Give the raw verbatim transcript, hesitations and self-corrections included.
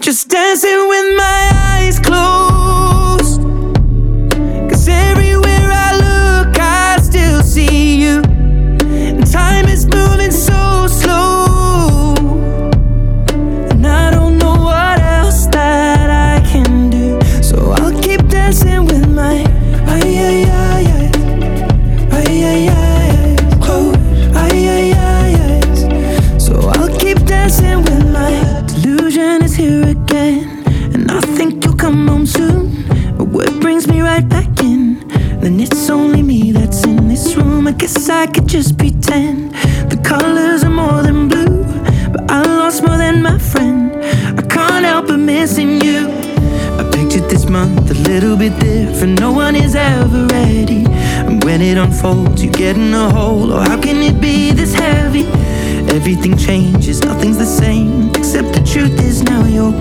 just dancing with my eyes closed. 'Cause everywhere I look I still see you. And time is moving so slow, and I don't know what else that I can do. So I'll keep dancing with my ay ay ay ay ay ay ay close ay ay ay ay. So I'll keep dancing with my delusion is here again, and I think you'll come home soon. But what brings me right back in? Then it's only me that's in this room. I guess I could just pretend the colors are more than blue, but I lost more than my friend. I can't help but missing you. I pictured this month a little bit different. No one is ever ready, and when it unfolds you get in a hole. Oh, how can it be this heavy? Everything changes, nothing's the same, except the truth is now you're